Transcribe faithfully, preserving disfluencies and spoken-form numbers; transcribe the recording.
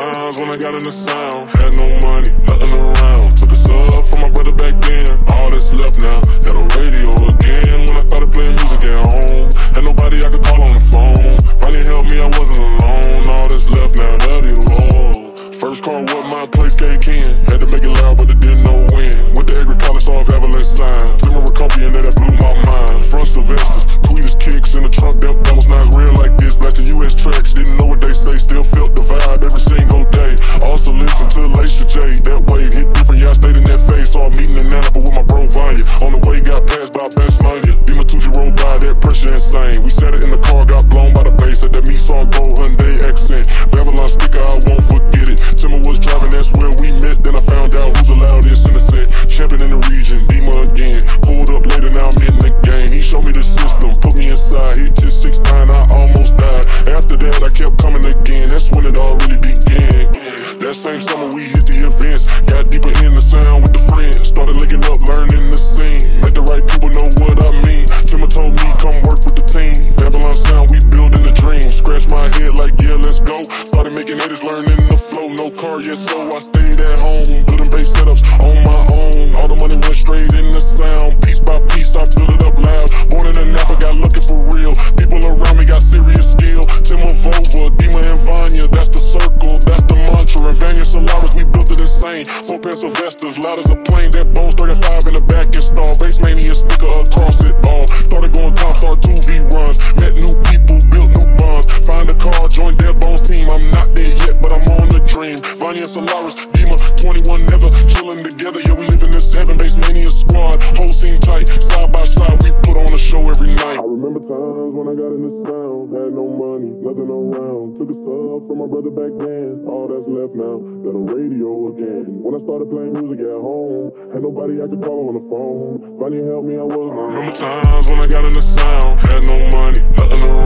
times when I got in the sound. Had no money, nothing around. Took a sub from my brother back then. All that's left now, got a radio again. When I started playing music at home, had nobody I could call on the phone. Finally helped me, I wasn't alone. All that's left now, that is low. First car with my place, K-Ken. Had to make it loud, but it didn't know when. Went to Edgar College, saw Avalanche sign. Zimmer Recompi, and that blew my mind. Front Sylvesters, Tweeters, kicks in the trunk. That, that was nice, real like this. Blasting U S tracks, didn't know what they say. Still felt the vibe every single day. Also listen to Laisha J. That wave hit different, yeah, I stayed in that phase. Saw a meeting in Napa with my bro Vanya. On the way, got passed by Best Money. Dima Tucci rolled by, that pressure insane. We sat it in the car, got blown by the bass. At that me saw gold Hyundai accent. Babylon sticker, I won't forget it. Timmer was driving, that's where we met. Then I found out who's the loudest in the set. Champion in the region, Dima again. Pulled up later, now I'm in the game. He showed me the system, put me inside. Hit to six nine, I almost died. After that, I kept coming again. That's when it all really began. That same summer, we hit the events. Got deeper in the sound with the friends. Started linking up, learning the scene. Make the right people know what I mean. Timmer told me, come work with the team. Babylon sound, we building a dream. Scratch my head like, yeah, let's go. Started making edits, learning the flow. No car yet, so I stayed at home. Building bass setups on my own. All the money went straight in the sound. Piece by piece, I built it up loud. Born in the Napa, got looking for real. People around me got serious skill. Timmer Vova, Dima and Vanya, that's the circle, that's the mantra. And Vanya Solaris, we built it insane. Four pen Sylvesters, loud as a plane. That Bones thirty-five in the back installed. Bass mania sticker across it all. Started going comp, started two V runs. Met new people, built new bonds. Find a car, joined Dead Bones team. I'm not there yet, but I'm on the dream. Vanya Solaris, Dima, twenty-one never chilling together. Yeah, we live in this heaven. Bass mania squad, whole scene tight. Side by side, we put on a show every night. I remember times when I got in the sound. Had no money, nothing around. Took a sub from my brother back then. All that's left now, got a radio again. When I started playing music at home, had nobody I could call on the phone. Vanya helped me, I wasn't alone. Remember times when I got in the sound. Had no money, nothing around.